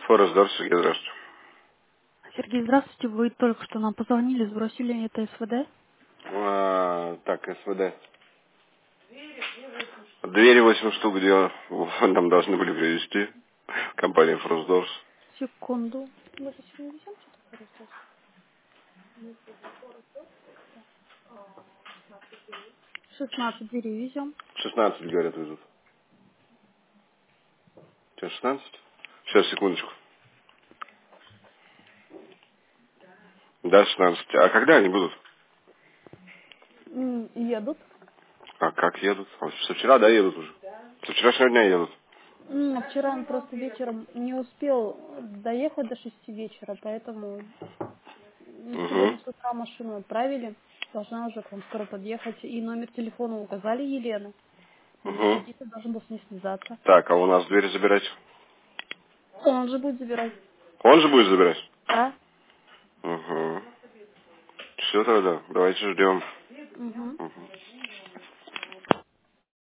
Форест Дор, Сергей, здравствуйте. Сергей, здравствуйте. Вы только что нам позвонили, сбросили это СВД. Так, СВД. Двери 8 штук, где нам должны были привезти. Компания Форест Дорс. Секунду. Мы же сегодня везем что-то просто. 16 дверей везем. 16, говорят, везут. Сейчас 16? Сейчас, секундочку. Да, 16. А когда они будут? Едут. А как едут? Со вчера, да, едут уже. Со вчерашнего дня едут. Вчера он просто вечером не успел доехать до 6 вечера, поэтому Угу. сегодня с утра машину отправили. Должна уже к вам скоро подъехать. И номер телефона указали Елены. Угу. Водитель должен был с ней связаться. Так, а у нас двери забирать? Он же будет забирать. Он же будет забирать? Да? Угу. Все тогда, давайте ждем. Угу. Угу.